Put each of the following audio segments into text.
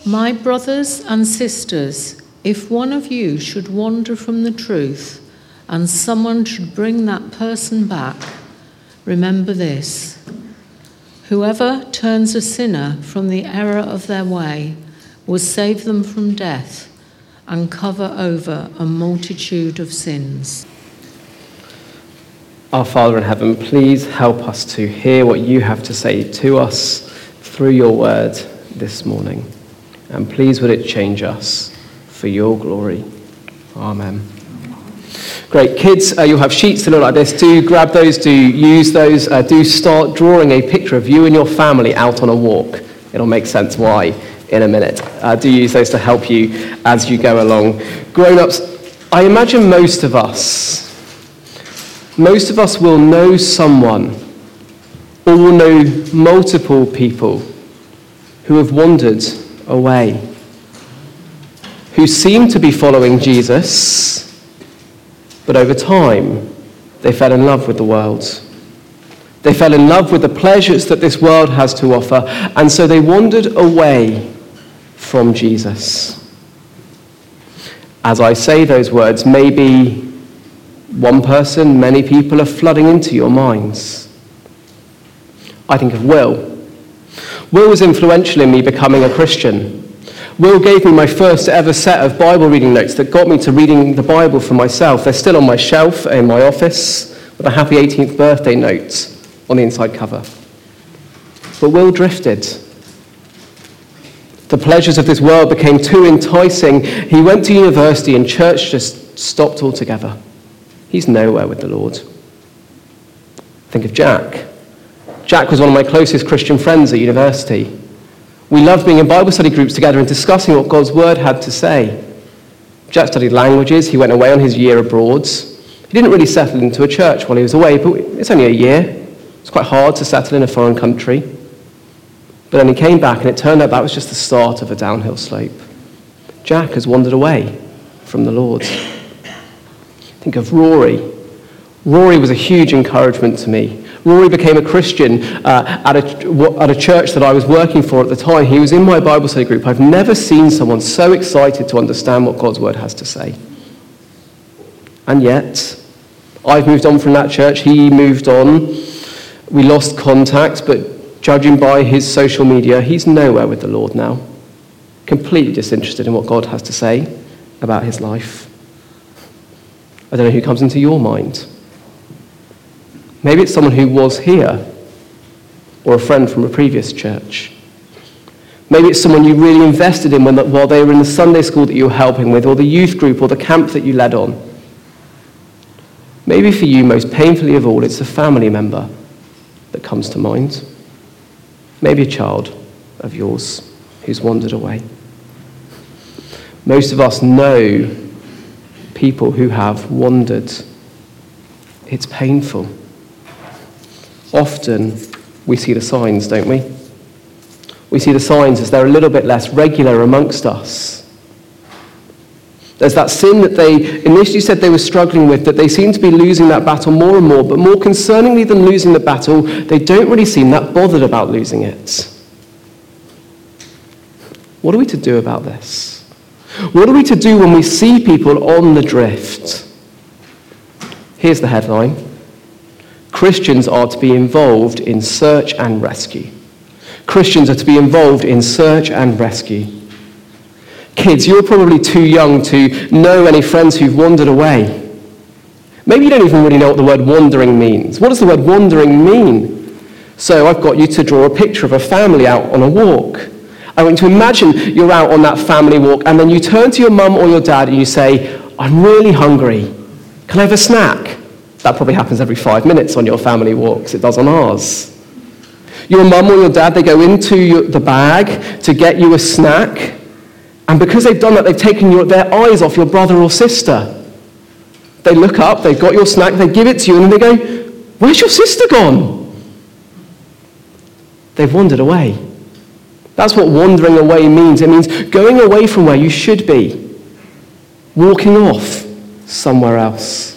My brothers and sisters, if one of you should wander from the truth and someone should bring that person back, remember this: whoever turns a sinner from the error of their way will save them from death and cover over a multitude of sins. Our Father in heaven, please help us to hear what you have to say to us through your word this morning. And please would it change us for your glory. Amen. Great. Kids, you'll have sheets that look like this. Do grab those, do use those. Do start drawing a picture of you and your family out on a walk. It'll make sense why in a minute. Do use those to help you as you go along. Grown-ups, I imagine most of us will know someone or will know multiple people who have wandered away, who seem to be following Jesus, but over time they fell in love with the world. They fell in love with the pleasures that this world has to offer, and so they wandered away from Jesus. As I say those words, maybe one person, many people are flooding into your minds. I think of Will. Will was influential in me becoming a Christian. Will gave me my first ever set of Bible reading notes that got me to reading the Bible for myself. They're still on my shelf in my office with a happy 18th birthday note on the inside cover. But Will drifted. The pleasures of this world became too enticing. He went to university and church just stopped altogether. He's nowhere with the Lord. Think of Jack. Jack was one of my closest Christian friends at university. We loved being in Bible study groups together and discussing what God's word had to say. Jack studied languages. He went away on his year abroad. He didn't really settle into a church while he was away, but it's only a year. It's quite hard to settle in a foreign country. But then he came back, and it turned out that was just the start of a downhill slope. Jack has wandered away from the Lord. Think of Rory. Rory was a huge encouragement to me. Rory became a Christian at a church that I was working for at the time. He was in my Bible study group. I've never seen someone so excited to understand what God's word has to say. And yet, I've moved on from that church. He moved on. We lost contact, but judging by his social media, he's nowhere with the Lord now. Completely disinterested in what God has to say about his life. I don't know who comes into your mind. Maybe it's someone who was here, or a friend from a previous church. Maybe it's someone you really invested in while they were in the Sunday school that you were helping with, or the youth group, or the camp that you led on. Maybe for you, most painfully of all, it's a family member that comes to mind. Maybe a child of yours who's wandered away. Most of us know people who have wandered. It's painful. Often we see the signs, don't we? We see the signs as they're a little bit less regular amongst us. There's that sin that they initially said they were struggling with, that they seem to be losing that battle more and more, but more concerningly than losing the battle, they don't really seem that bothered about losing it. What are we to do about this? What are we to do when we see people on the drift? Here's the headline. Christians are to be involved in search and rescue. Christians are to be involved in search and rescue. Kids, you're probably too young to know any friends who've wandered away. Maybe you don't even really know what the word wandering means. What does the word wandering mean? So I've got you to draw a picture of a family out on a walk. I want you to imagine you're out on that family walk, and then you turn to your mum or your dad and you say, I'm really hungry. Can I have a snack? That probably happens every 5 minutes on your family walks. It does on ours. Your mum or your dad, they go into the bag to get you a snack. And because they've done that, they've taken their eyes off your brother or sister. They look up, they've got your snack, they give it to you, and then they go, where's your sister gone? They've wandered away. That's what wandering away means. It means going away from where you should be. Walking off somewhere else.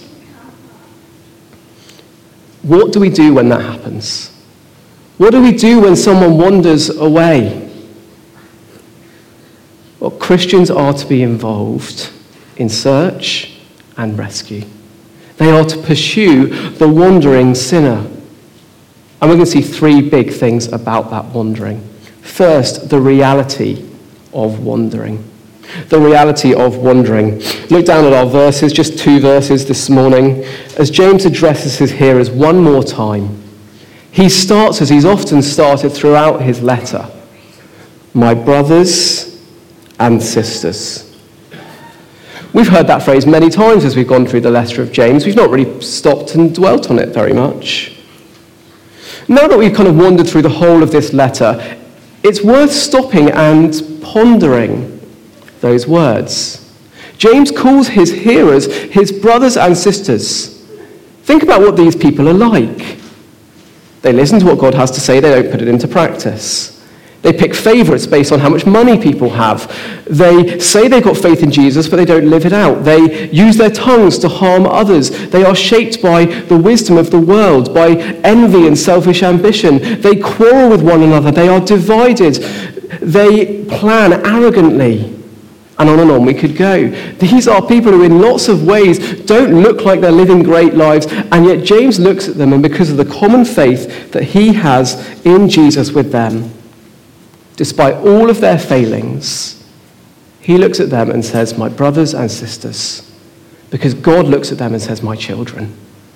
What do we do when that happens? What do we do when someone wanders away? Well, Christians are to be involved in search and rescue. They are to pursue the wandering sinner. And we're going to see three big things about that wandering. First, the reality of wandering. The reality of wandering. Look down at our verses, just 2 verses this morning, as James addresses his hearers one more time. He starts as he's often started throughout his letter. My brothers and sisters. We've heard that phrase many times as we've gone through the letter of James. We've not really stopped and dwelt on it very much. Now that we've kind of wandered through the whole of this letter, it's worth stopping and pondering those words. James calls his hearers his brothers and sisters. Think about what these people are like. They listen to what God has to say, they don't put it into practice. They pick favourites based on how much money people have. They say they've got faith in Jesus, but they don't live it out. They use their tongues to harm others. They are shaped by the wisdom of the world, by envy and selfish ambition. They quarrel with one another. They are divided. They plan arrogantly. And on we could go. These are people who in lots of ways don't look like they're living great lives, and yet James looks at them, and because of the common faith that he has in Jesus with them, despite all of their failings, he looks at them and says, my brothers and sisters, because God looks at them and says, my children.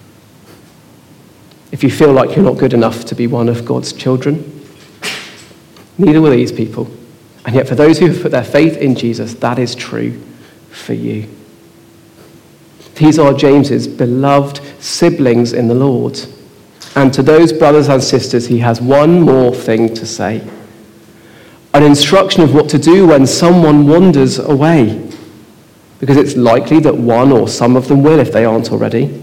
If you feel like you're not good enough to be one of God's children, neither will these people. And yet for those who have put their faith in Jesus, that is true for you. These are James's beloved siblings in the Lord. And to those brothers and sisters, he has one more thing to say. An instruction of what to do when someone wanders away. Because it's likely that one or some of them will if they aren't already.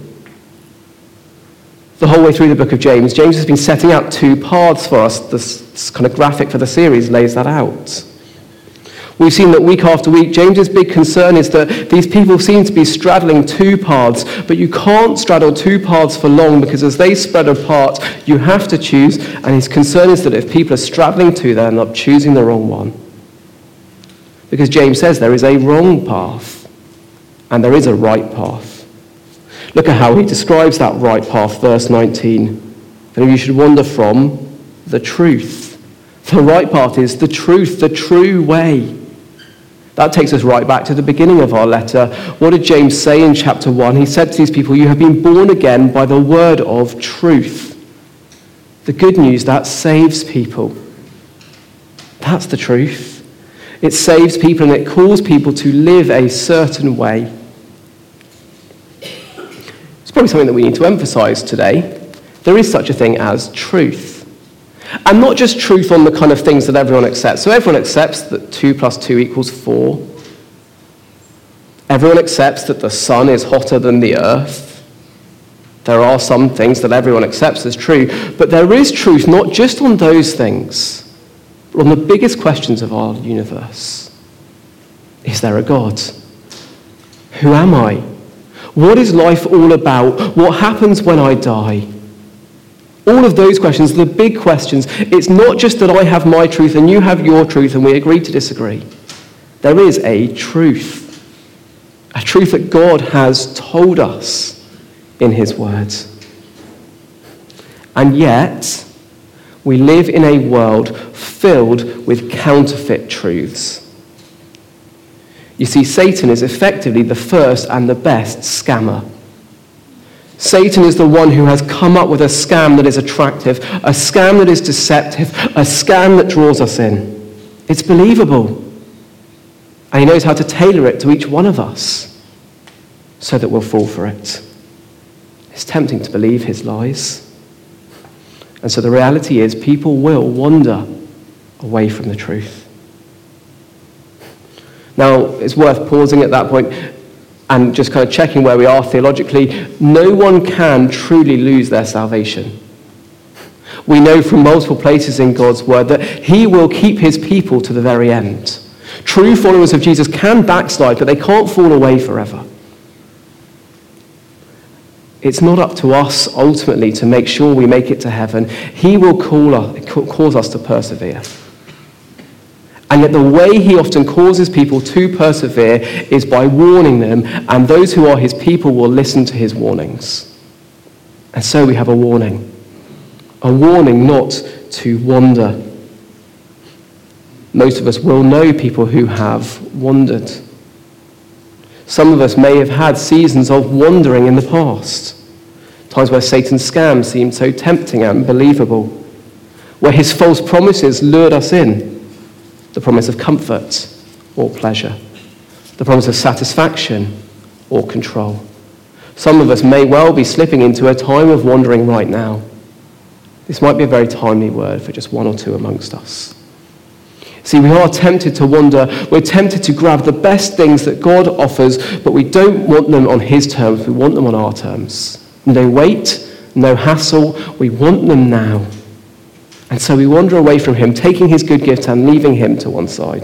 The whole way through the book of James, James has been setting out 2 paths for us. This kind of graphic for the series lays that out. We've seen that week after week, James's big concern is that these people seem to be straddling 2 paths, but you can't straddle 2 paths for long because as they spread apart, you have to choose, and his concern is that if people are straddling 2, they end up choosing the wrong one. Because James says there is a wrong path, and there is a right path. Look at how he describes that right path, verse 19. That you should wander from the truth. The right path is the truth, the true way. That takes us right back to the beginning of our letter. What did James say in chapter 1? He said to these people, you have been born again by the word of truth. The good news, that saves people. That's the truth. It saves people and it calls people to live a certain way. It's probably something that we need to emphasize today. There is such a thing as truth. And not just truth on the kind of things that everyone accepts. So everyone accepts that 2 + 2 = 4. Everyone accepts that the sun is hotter than the earth. There are some things that everyone accepts as true. But there is truth not just on those things, but on the biggest questions of our universe. Is there a God? Who am I? What is life all about? What happens when I die? All of those questions, the big questions, it's not just that I have my truth and you have your truth and we agree to disagree. There is a truth that God has told us in his words. And yet, we live in a world filled with counterfeit truths. You see, Satan is effectively the first and the best scammer. Satan is the one who has come up with a scam that is attractive, a scam that is deceptive, a scam that draws us in. It's believable. And he knows how to tailor it to each one of us so that we'll fall for it. It's tempting to believe his lies. And so the reality is people will wander away from the truth. Now, it's worth pausing at that point and just kind of checking where we are theologically. No one can truly lose their salvation. We know from multiple places in God's word that he will keep his people to the very end. True followers of Jesus can backslide, but they can't fall away forever. It's not up to us ultimately to make sure we make it to heaven. He will cause us to persevere. And yet the way he often causes people to persevere is by warning them, and those who are his people will listen to his warnings. And so we have a warning not to wander. Most of us will know people who have wandered. Some of us may have had seasons of wandering in the past, times where Satan's scams seemed so tempting and unbelievable, where his false promises lured us in. The promise of comfort or pleasure, the promise of satisfaction or control. Some of us may well be slipping into a time of wandering right now. This might be a very timely word for just one or two amongst us. See, we are tempted to wander. We're tempted to grab the best things that God offers, but we don't want them on his terms. We want them on our terms. No wait, no hassle. We want them now. And so we wander away from him, taking his good gifts and leaving him to one side.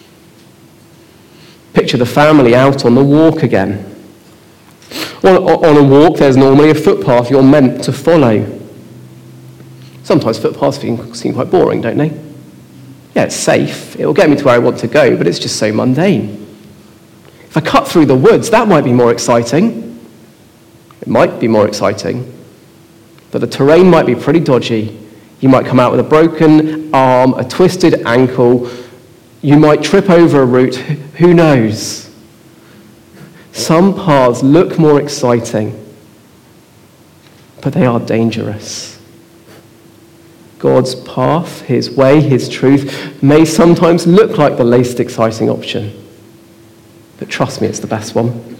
Picture the family out on the walk again. On a walk, there's normally a footpath you're meant to follow. Sometimes footpaths seem quite boring, don't they? Yeah, it's safe. It'll get me to where I want to go, but it's just so mundane. If I cut through the woods, that might be more exciting. It might be more exciting. But the terrain might be pretty dodgy. You might come out with a broken arm, a twisted ankle. You might trip over a root. Who knows? Some paths look more exciting, but they are dangerous. God's path, his way, his truth may sometimes look like the least exciting option. But trust me, it's the best one.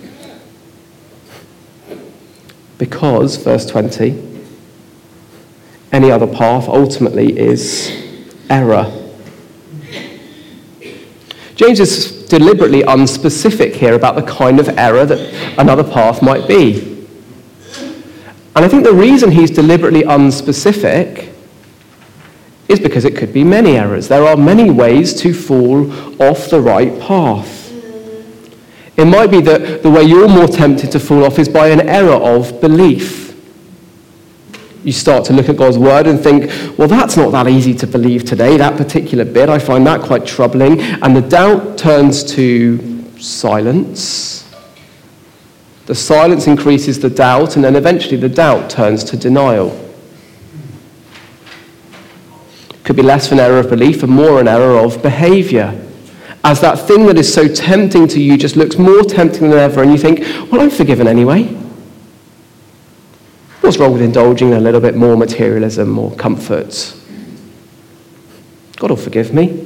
Because, verse 20, any other path ultimately is error. James is deliberately unspecific here about the kind of error that another path might be. And I think the reason he's deliberately unspecific is because it could be many errors. There are many ways to fall off the right path. It might be that the way you're more tempted to fall off is by an error of belief. You start to look at God's word and think, well, that's not that easy to believe today, that particular bit. I find that quite troubling. And the doubt turns to silence. The silence increases the doubt, and then eventually the doubt turns to denial. Could be less of an error of belief and more an error of behavior. As that thing that is so tempting to you just looks more tempting than ever, and you think, well, I'm forgiven anyway. What's wrong with indulging in a little bit more materialism, more comfort? God will forgive me.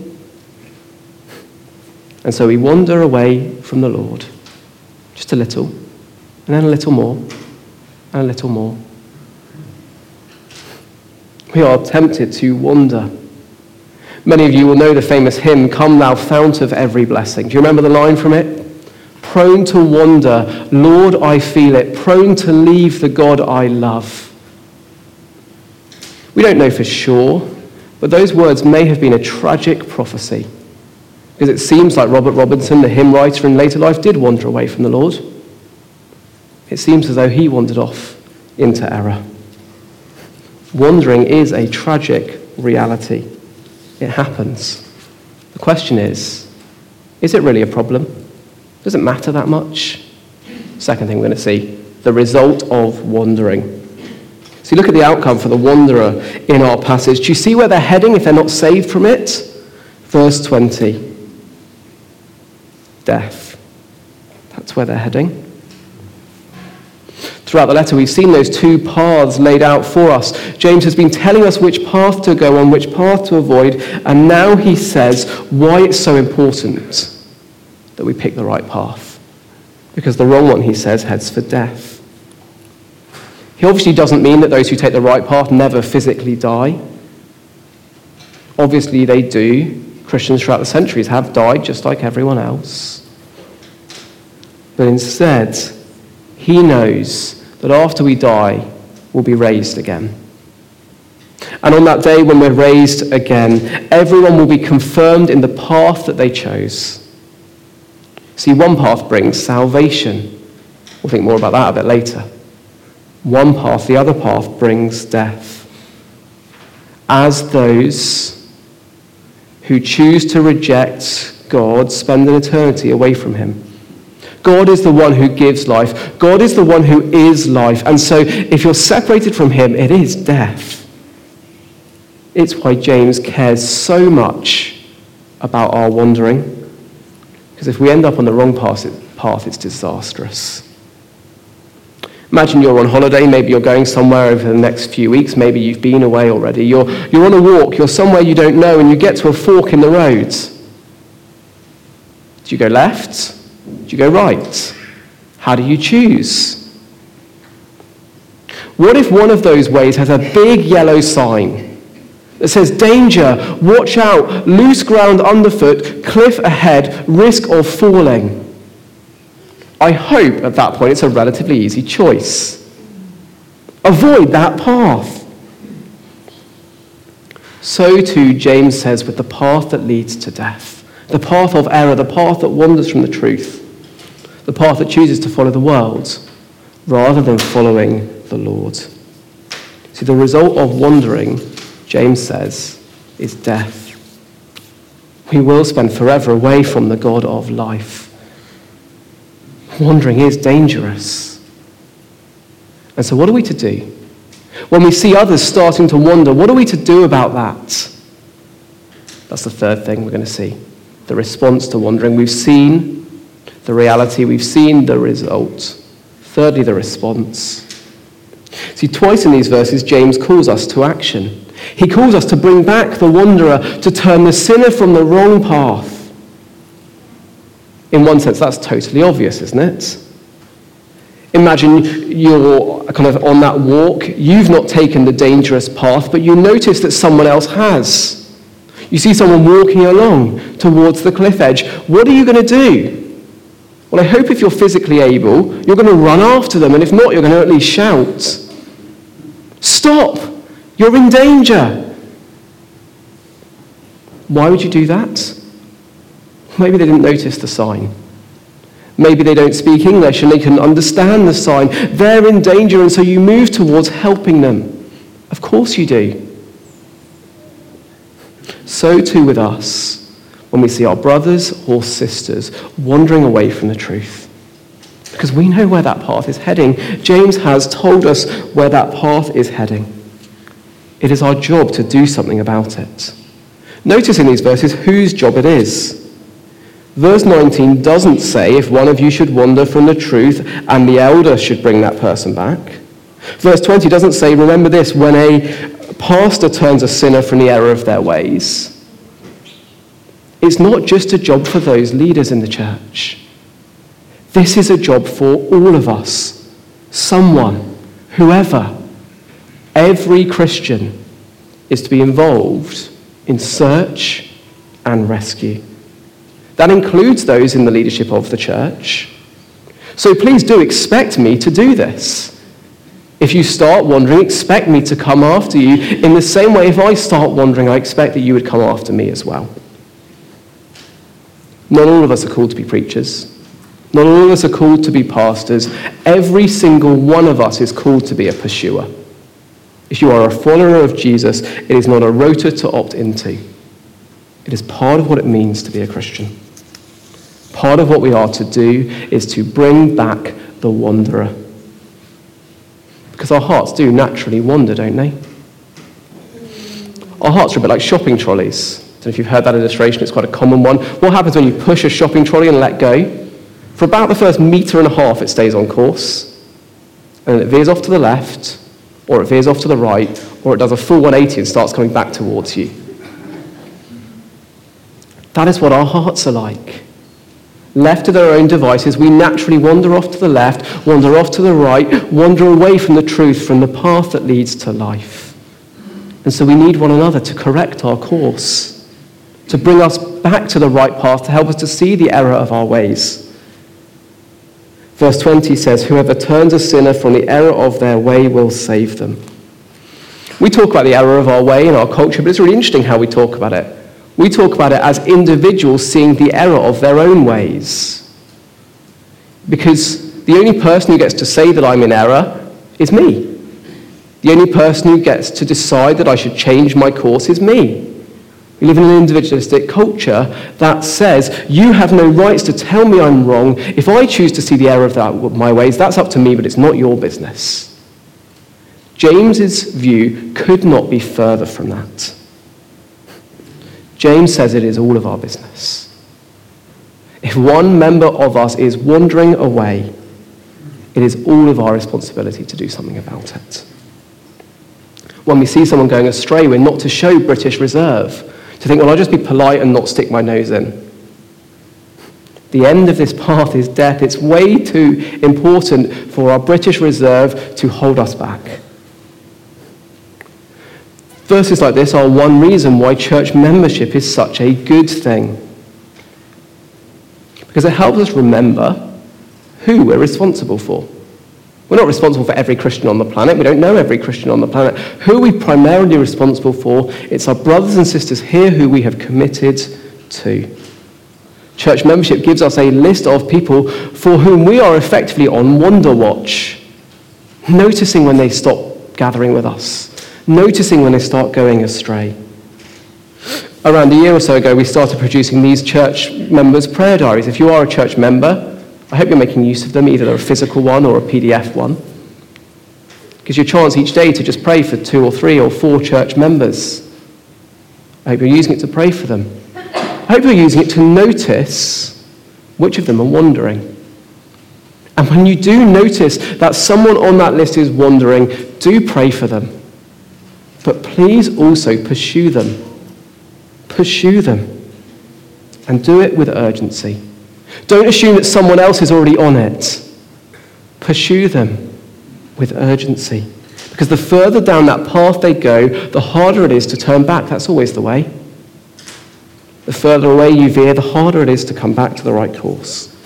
And so we wander away from the Lord. Just a little, and then a little more, and a little more. We are tempted to wander. Many of you will know the famous hymn, "Come thou fount of every blessing." Do you remember the line from it? Prone to wander, Lord, I feel it, prone to leave the God I love. We don't know for sure, but those words may have been a tragic prophecy, because it seems like Robert Robinson, the hymn writer in later life, did wander away from the Lord. It seems as though he wandered off into error. Wandering is a tragic reality. It happens. The question is it really a problem? Does it matter that much? Second thing we're going to see, the result of wandering. So you look at the outcome for the wanderer in our passage. Do you see where they're heading if they're not saved from it? Verse 20. Death. That's where they're heading. Throughout the letter, we've seen those two paths laid out for us. James has been telling us which path to go on, which path to avoid, and now he says why it's so important that we pick the right path. Because the wrong one, he says, heads for death. He obviously doesn't mean that those who take the right path never physically die. Obviously they do. Christians throughout the centuries have died just like everyone else. But instead, he knows that after we die, we'll be raised again. And on that day when we're raised again, everyone will be confirmed in the path that they chose. See, one path brings salvation. We'll think more about that a bit later. One path, the other path, brings death. As those who choose to reject God spend an eternity away from him. God is the one who gives life. God is the one who is life. And so if you're separated from him, it is death. It's why James cares so much about our wandering. Because if we end up on the wrong path, it's disastrous. Imagine you're on holiday, maybe you're going somewhere over the next few weeks, maybe you've been away already. You're on a walk, you're somewhere you don't know, and you get to a fork in the road. Do you go left? Do you go right? How do you choose? What if one of those ways has a big yellow sign that says, danger, watch out, loose ground underfoot, cliff ahead, risk of falling? I hope at that point it's a relatively easy choice. Avoid that path. So too, James says, with the path that leads to death, the path of error, the path that wanders from the truth, the path that chooses to follow the world rather than following the Lord. See, the result of wandering, James says, is death. We will spend forever away from the God of life. Wandering is dangerous. And so what are we to do? When we see others starting to wander, what are we to do about that? That's the third thing we're going to see. The response to wandering. We've seen the reality, we've seen the result. Thirdly, the response. See, twice in these verses, James calls us to action. He calls us to bring back the wanderer, to turn the sinner from the wrong path. In one sense, that's totally obvious, isn't it? Imagine you're kind of on that walk. You've not taken the dangerous path, but you notice that someone else has. You see someone walking along towards the cliff edge. What are you going to do? Well, I hope if you're physically able, you're going to run after them, and if not, you're going to at least shout. Stop! You're in danger! Why would you do that? Maybe they didn't notice the sign. Maybe they don't speak English and they couldn't understand the sign. They're in danger, and so you move towards helping them. Of course you do. So too with us, when we see our brothers or sisters wandering away from the truth. Because we know where that path is heading. James has told us where that path is heading. It is our job to do something about it. Notice in these verses whose job it is. Verse 19 doesn't say if one of you should wander from the truth and the elder should bring that person back. Verse 20 doesn't say, remember this, when a pastor turns a sinner from the error of their ways. It's not just a job for those leaders in the church. This is a job for all of us. Someone, whoever, every Christian is to be involved in search and rescue. That includes those in the leadership of the church. So please do expect me to do this. If you start wandering, expect me to come after you. In the same way, if I start wandering, I expect that you would come after me as well. Not all of us are called to be preachers. Not all of us are called to be pastors. Every single one of us is called to be a pursuer. If you are a follower of Jesus, it is not a rota to opt into. It is part of what it means to be a Christian. Part of what we are to do is to bring back the wanderer. Because our hearts do naturally wander, don't they? Our hearts are a bit like shopping trolleys. I don't know if you've heard that illustration, it's quite a common one. What happens when you push a shopping trolley and let go? For about the first metre and a half, it stays on course. And then it veers off to the left, or it veers off to the right, or it does a full 180 and starts coming back towards you. That is what our hearts are like. Left to their own devices, we naturally wander off to the left, wander off to the right, wander away from the truth, from the path that leads to life. And so we need one another to correct our course, to bring us back to the right path, to help us to see the error of our ways. Verse 20 says, whoever turns a sinner from the error of their way will save them. We talk about the error of our way in our culture, but it's really interesting how we talk about it. We talk about it as individuals seeing the error of their own ways. Because the only person who gets to say that I'm in error is me. The only person who gets to decide that I should change my course is me. We live in an individualistic culture that says, you have no rights to tell me I'm wrong. If I choose to see the error of my ways, that's up to me, but it's not your business. James's view could not be further from that. James says it is all of our business. If one member of us is wandering away, it is all of our responsibility to do something about it. When we see someone going astray, we're not to show British reserve, to think, well, I'll just be polite and not stick my nose in. The end of this path is death. It's way too important for our British reserve to hold us back. Verses like this are one reason why church membership is such a good thing. Because it helps us remember who we're responsible for. We're not responsible for every Christian on the planet. We don't know every Christian on the planet. Who are we primarily responsible for? It's our brothers and sisters here who we have committed to. Church membership gives us a list of people for whom we are effectively on wonder watch, noticing when they stop gathering with us, noticing when they start going astray. Around a year or so ago, we started producing these church members' prayer diaries. If you are a church member, I hope you're making use of them, either a physical one or a PDF one. It gives you a chance each day to just pray for 2 or 3 or 4 church members. I hope you're using it to pray for them. I hope you're using it to notice which of them are wandering. And when you do notice that someone on that list is wandering, do pray for them. But please also pursue them. Pursue them. And do it with urgency. Don't assume that someone else is already on it. Pursue them with urgency. Because the further down that path they go, the harder it is to turn back. That's always the way. The further away you veer, the harder it is to come back to the right course.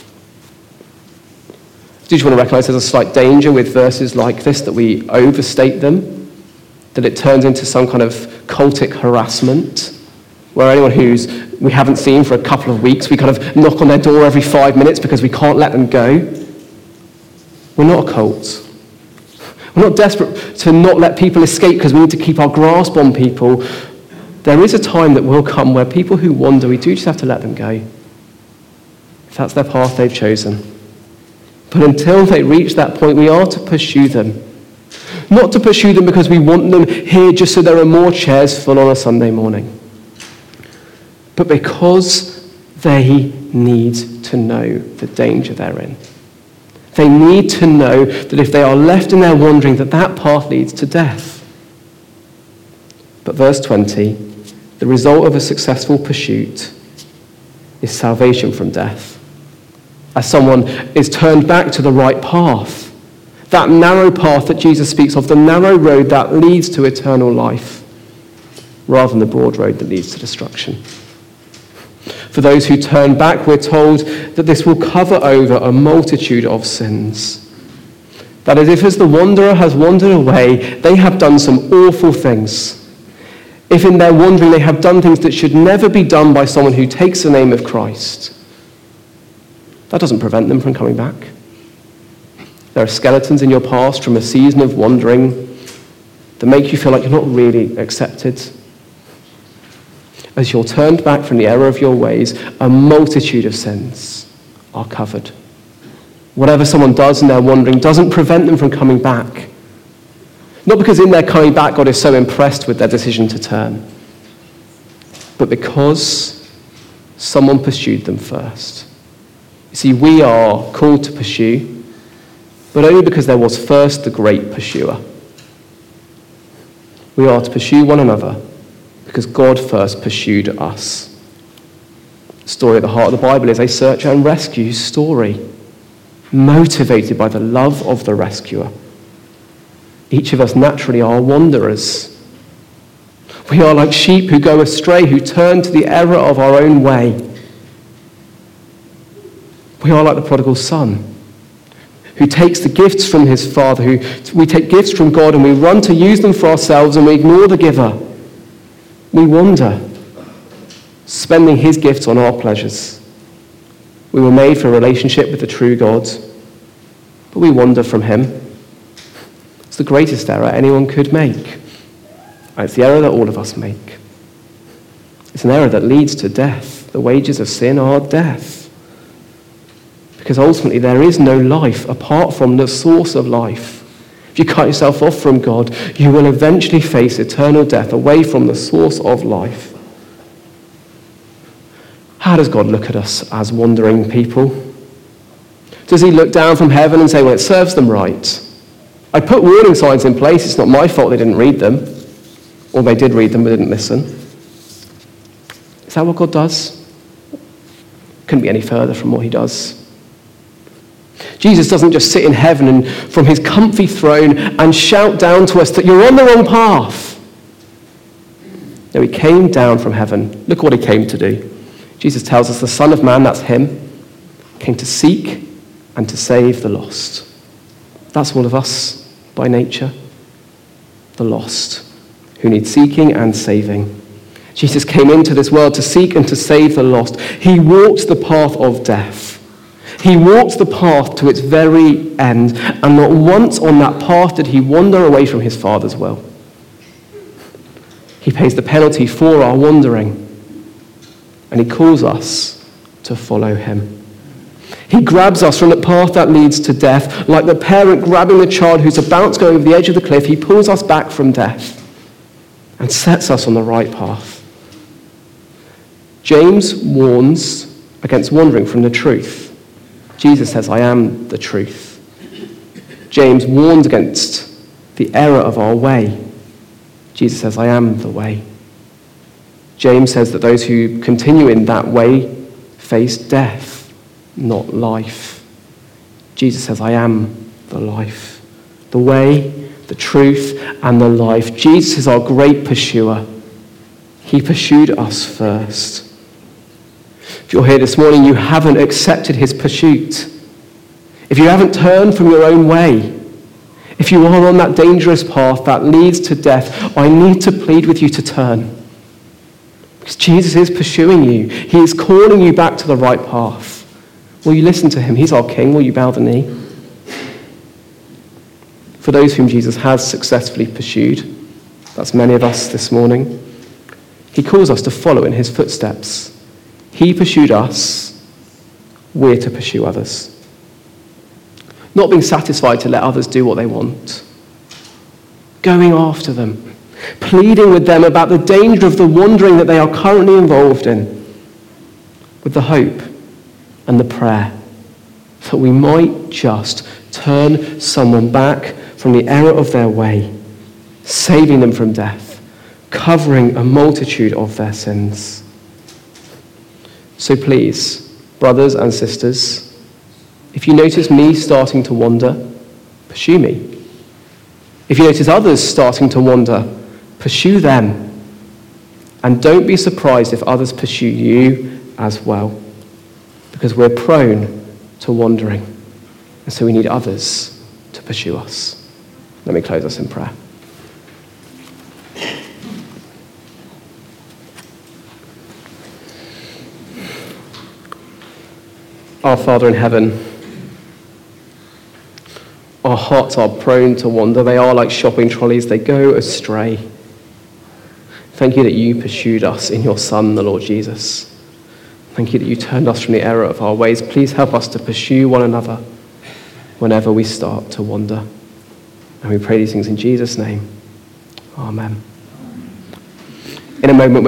Do you want to recognize there's a slight danger with verses like this, that we overstate them, that it turns into some kind of cultic harassment, where anyone we haven't seen for a couple of weeks, we kind of knock on their door every 5 minutes because we can't let them go. We're not a cult. We're not desperate to not let people escape because we need to keep our grasp on people. There is a time that will come where people who wander, we do just have to let them go, if that's their path they've chosen. But until they reach that point, we are to pursue them. Not to pursue them because we want them here just so there are more chairs full on a Sunday morning, but because they need to know the danger they're in. They need to know that if they are left in their wandering, that path leads to death. But verse 20, the result of a successful pursuit is salvation from death. As someone is turned back to the right path, that narrow path that Jesus speaks of, the narrow road that leads to eternal life, rather than the broad road that leads to destruction. For those who turn back, we're told that this will cover over a multitude of sins. That is, if as the wanderer has wandered away, they have done some awful things. If in their wandering they have done things that should never be done by someone who takes the name of Christ, that doesn't prevent them from coming back. There are skeletons in your past from a season of wandering that make you feel like you're not really accepted. As you're turned back from the error of your ways, a multitude of sins are covered. Whatever someone does in their wandering doesn't prevent them from coming back. Not because in their coming back God is so impressed with their decision to turn, but because someone pursued them first. You see, we are called to pursue, but only because there was first the great pursuer. We are to pursue one another because God first pursued us. The story at the heart of the Bible is a search and rescue story, motivated by the love of the rescuer. Each of us naturally are wanderers. We are like sheep who go astray, who turn to the error of our own way. We are like the prodigal son, who takes the gifts from his father, we take gifts from God and we run to use them for ourselves and we ignore the giver. We wander, spending his gifts on our pleasures. We were made for a relationship with the true God, but we wander from him. It's the greatest error anyone could make. And it's the error that all of us make. It's an error that leads to death. The wages of sin are death. Because ultimately there is no life apart from the source of life. If you cut yourself off from God, you will eventually face eternal death away from the source of life. How does God look at us as wandering people? Does he look down from heaven and say, well, it serves them right? I put warning signs in place. It's not my fault they didn't read them. Or they did read them but didn't listen. Is that what God does? Couldn't be any further from what he does. Jesus doesn't just sit in heaven and from his comfy throne and shout down to us that you're on the wrong path. No, he came down from heaven. Look what he came to do. Jesus tells us the Son of Man, that's him, came to seek and to save the lost. That's all of us by nature. The lost, who need seeking and saving. Jesus came into this world to seek and to save the lost. He walked the path of death. He walked the path to its very end, and not once on that path did he wander away from his Father's will. He pays the penalty for our wandering, and he calls us to follow him. He grabs us from the path that leads to death, like the parent grabbing the child who's about to go over the edge of the cliff. He pulls us back from death and sets us on the right path. James warns against wandering from the truth. Jesus says, I am the truth. James warns against the error of our way. Jesus says, I am the way. James says that those who continue in that way face death, not life. Jesus says, I am the life. The way, the truth, and the life. Jesus is our great pursuer. He pursued us first. If you're here this morning, you haven't accepted his pursuit. If you haven't turned from your own way, if you are on that dangerous path that leads to death, I need to plead with you to turn. Because Jesus is pursuing you. He is calling you back to the right path. Will you listen to him? He's our King. Will you bow the knee? For those whom Jesus has successfully pursued, that's many of us this morning, he calls us to follow in his footsteps. He pursued us, we're to pursue others. Not being satisfied to let others do what they want. Going after them. Pleading with them about the danger of the wandering that they are currently involved in. With the hope and the prayer that we might just turn someone back from the error of their way, saving them from death, covering a multitude of their sins. So please, brothers and sisters, if you notice me starting to wander, pursue me. If you notice others starting to wander, pursue them. And don't be surprised if others pursue you as well, because we're prone to wandering, and so we need others to pursue us. Let me close us in prayer. Our Father in heaven, our hearts are prone to wander. They are like shopping trolleys. They go astray. Thank you that you pursued us in your Son, the Lord Jesus. Thank you that you turned us from the error of our ways. Please help us to pursue one another whenever we start to wander. And we pray these things in Jesus' name. Amen. In a moment,